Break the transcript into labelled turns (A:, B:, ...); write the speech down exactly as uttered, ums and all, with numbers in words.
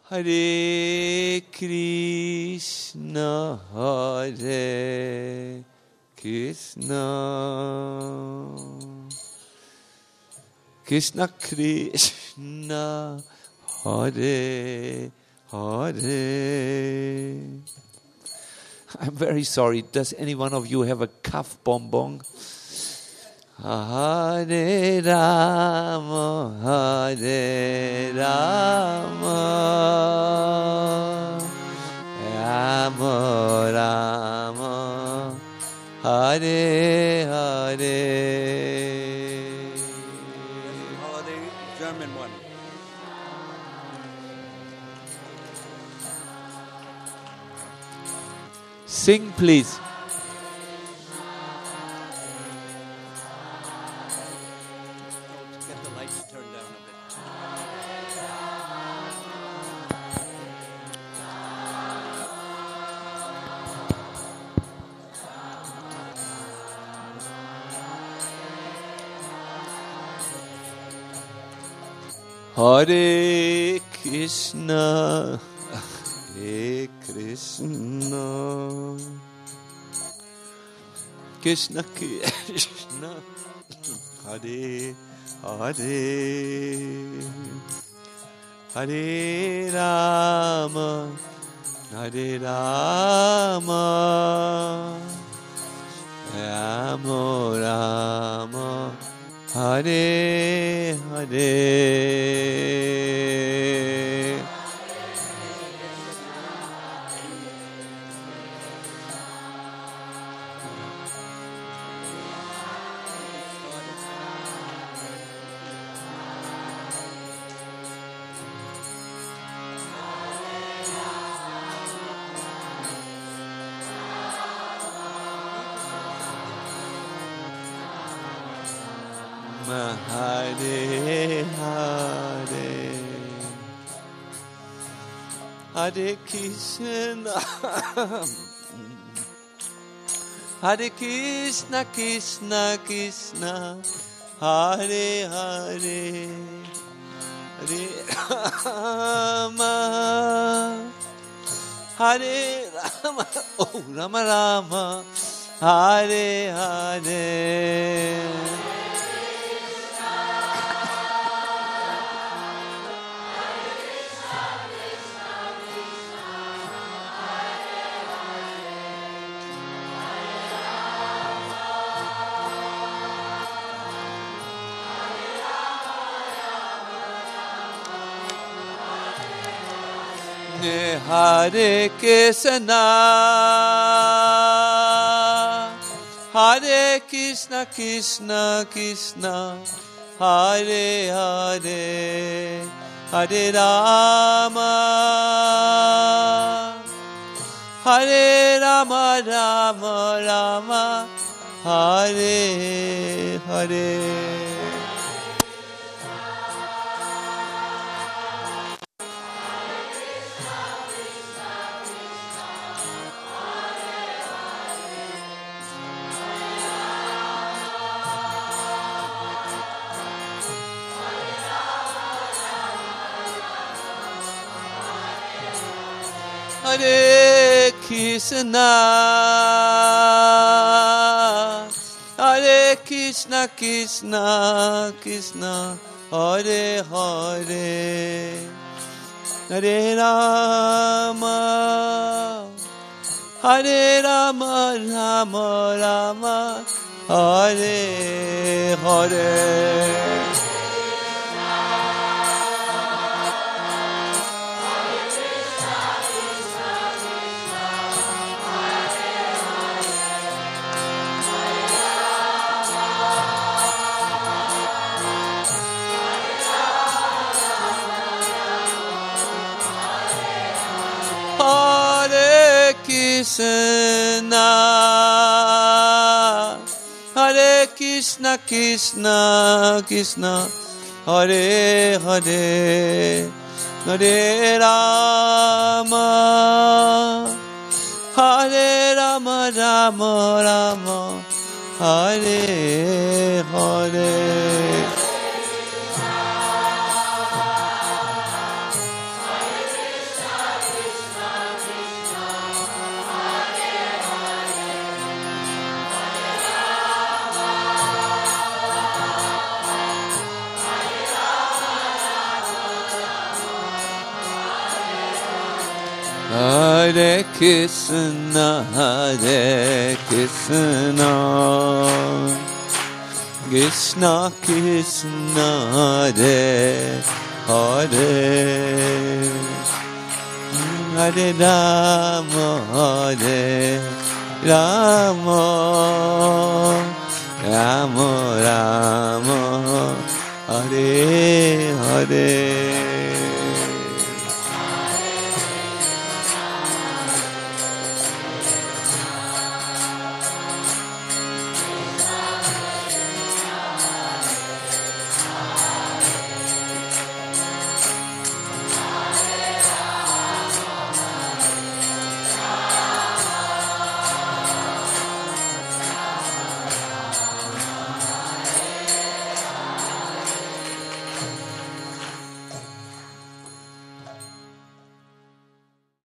A: Hare Krishna, Hare Krishna, Krishna Krishna, Hare Hare. I'm very sorry. Does any one of you have a cough bonbon? Hare Rama, Hare Rama, Rama Rama, Hare Hare.
B: Holiday German one.
A: Sing, please.
B: Get the lights turned down a bit.
A: Hare Krishna, Hare Krishna, Krishna Krishna, Hare Hare, Hare Rama, Hare Rama, Rama Rama, Hare Hare. Hare Hare, Hare Krishna, Hare Krishna, Krishna Krishna, Hare Hare, Hare Rama, Hare Rama, oh Rama Rama, Hare Hare. Hare Krishna, Hare Krishna, Krishna Krishna, Hare Hare, Hare Rama, Hare Rama, Rama Rama, Hare Hare. Hare Krishna, Hare Krishna, Krishna Krishna, Hare Hare, Hare Rama, Hare Rama, Rama Rama, Hare Hare. Hare Krishna, Hare Krishna, Krishna Krishna, Hare Hare, Hare Rama, Hare Rama, Rama Rama, Hare Hare. Hare Krishna, Hare Krishna, Krishna Krishna, Hare Hare, Hare Rama, Hare Rama, Rama Rama, Hare Hare.